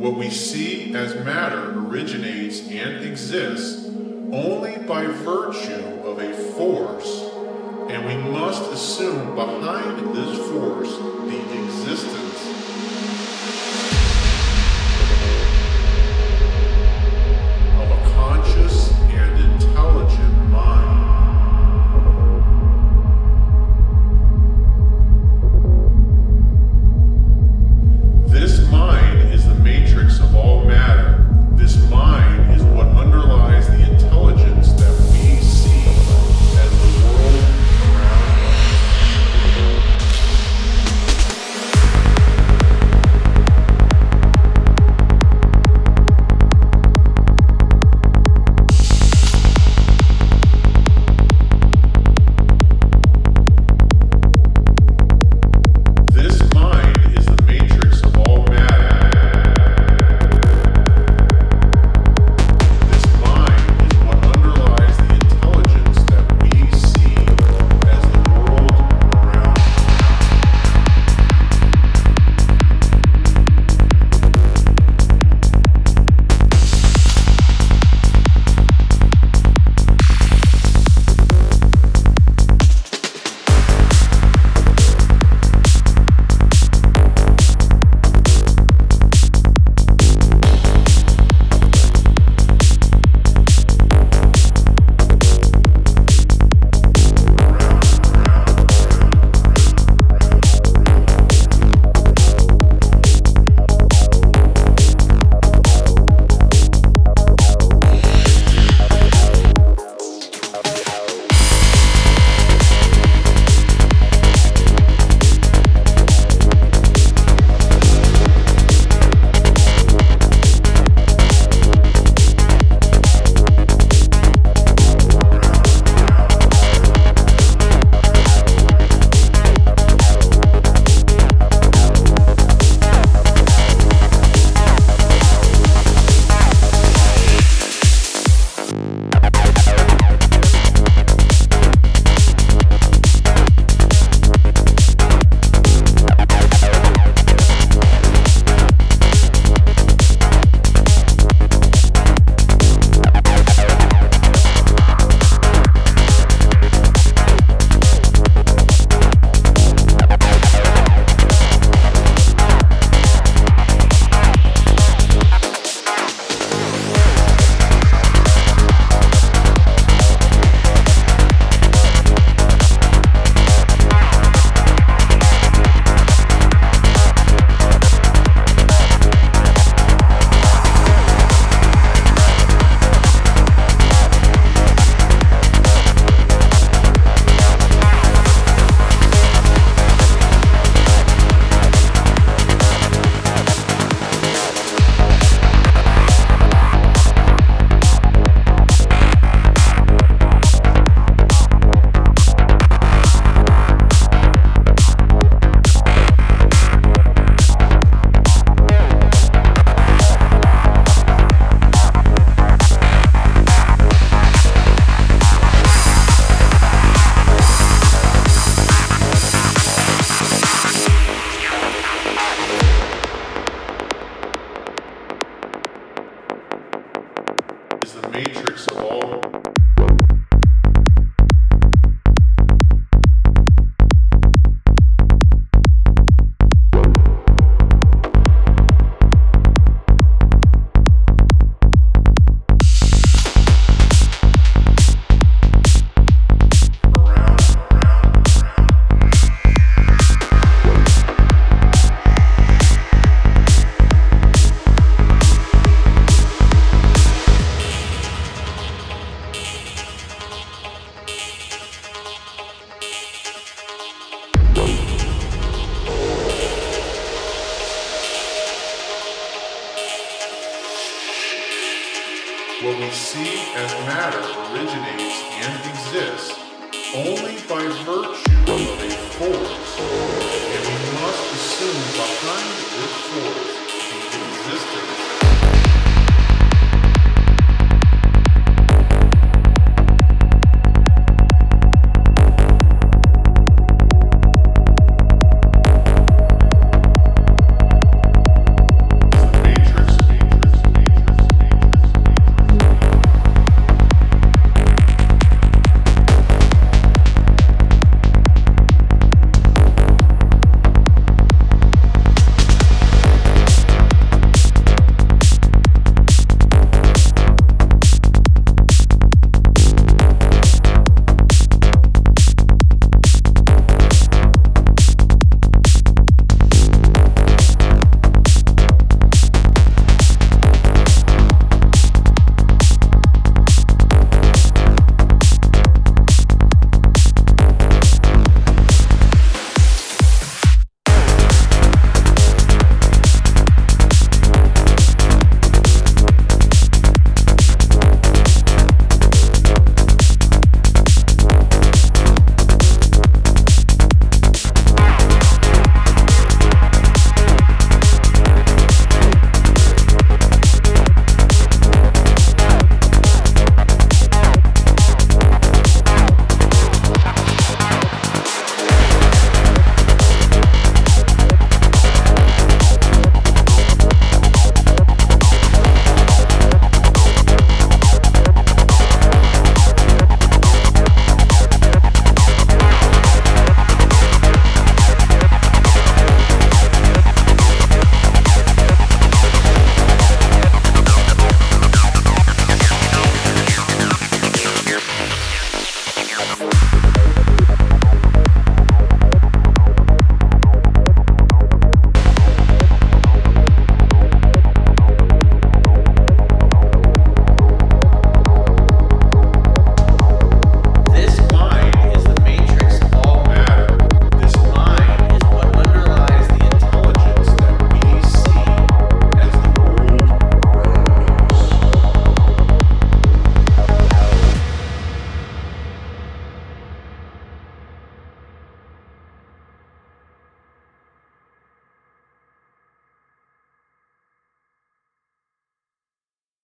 What we see as matter originates and exists only by virtue of a force, and we must assume behind this force the existence of a conscious and intelligent mind. This mind is the matrix of all matter. This mind is what underlies the intelligence that we see as the world around us. This mind is the matrix of all matter. This mind is what underlies the intelligence that we see as the world around us. Is the matrix of all. What we see as matter originates and exists only by virtue of a force, and we must assume behind this force